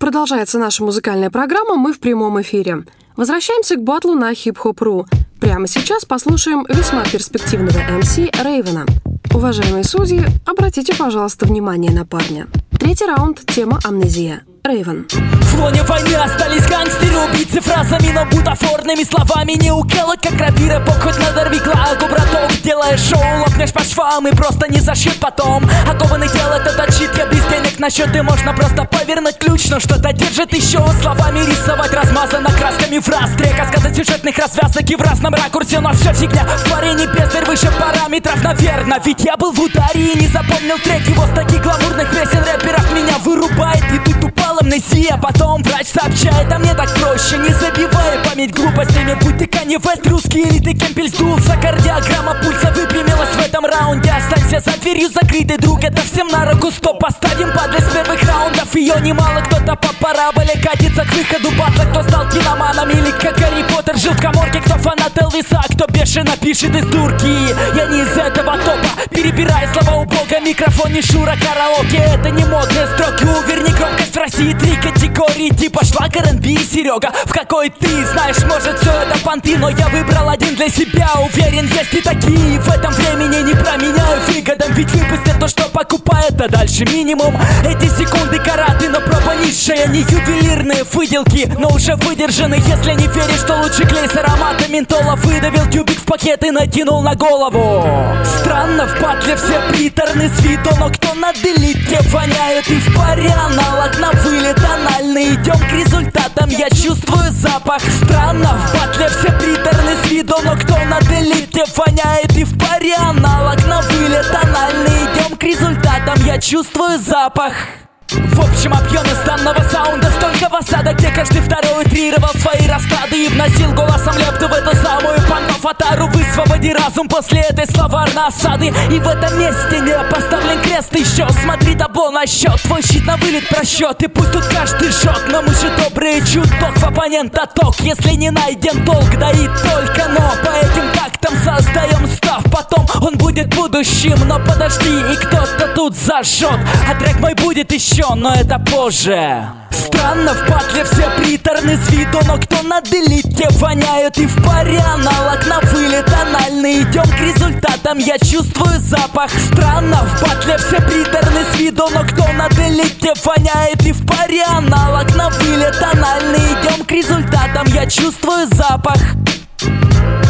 Продолжается наша музыкальная программа «Мы в прямом эфире». Возвращаемся к батлу на Hip-Hop.ru. Прямо сейчас послушаем весьма перспективного MC Рейвена. Уважаемые судьи, обратите, пожалуйста, внимание на парня. Третий раунд, тема «Амнезия». Рейвен. В лоне войны остались гангстеры, убийцы фразами, но бутафорными словами. Не уколоть, как рапира, бог хоть надорви клагу, браток. Делаешь шоу, лопнешь по швам и просто не зашьют потом. Окованный дел этот щит, я без денег на счеты. Можно просто повернуть ключ, но что-то держит еще. Словами рисовать размазано красками фраз. Три каскады сюжетных развязок и в разном ракурсе, но все фигня. В паре не бездарь выше параметров, наверно. Ведь я был в ударе и не запомнил трек его с таких гламурных песен рэперов. Меня вырубает и тут упал амнезия. Потом врач сообщает, а мне так проще. Не забивай память глупостями. Будь ты Канье Вест, русский или ты Кемпель, сдулся. Кардиограмма пульса выпрямилась в этом раунде. Останься за дверью закрытый, друг, это всем на руку. Стоп, поставим падлы с первых раундов. Ее немало, кто-то по параболе катится к выходу батла. Кто стал киноманом или как Гарри Поттер жил в каморке. Кто фанат Элвиса, а кто бешено пишет из дурки. Я не из этого топа, перебирая слова у бога. Микрофон не Шура, караоке, это не модные строки. Уверни громкость в России, три категории типа шлаг, R&B и Серега. В какой ты знаешь, может все это понты, но я выбрал один для себя. Уверен, есть и такие, в этом времени не променяю выгодам. Ведь выпустят то, что покупает, а дальше минимум. Эти секунды караты, но проба низшая. Не ювелирные выделки, но уже выдержаны. Если не веришь, что лучше клей с ароматом ментола. Выдавил тюбик в пакет и натянул на голову. Странно, в батле все приторны с виду, но кто на делите воняет и в паре аналог на вылет анальный. Идем к результатам, я чувствую запах. Странно, в батле все приторны с виду, но кто на делите воняет и в паре аналог на вылет анальный. Идем к результатам, я чувствую запах. В общем, объем из данного саунда столько в осадок, где каждый второй утрировал свои расклады и вносил голосом лепту в эту самую панков-атару. Высвободи разум после этой словарной осады. И в этом месте не поставлен крест еще. Смотри табло на счет, твой щит на вылет просчет. И пусть тут каждый жжет, но мы же добрые, чуток в оппонента ток. Если не найден толк, да и только но. По этим тактам создаем став, потом он будет будущим. Но подожди, и кто-то тут зажжет, а трек мой будет еще, но это позже. Странно, в батле все приторны с виду, но кто на делите воняют и в паре аналог на вылет анальный. Идем к результатам, я чувствую запах. Странно, в батле все приторны с виду, но кто на делите воняет и в паре аналог на вылет анальный. Идем к результатам, я чувствую запах.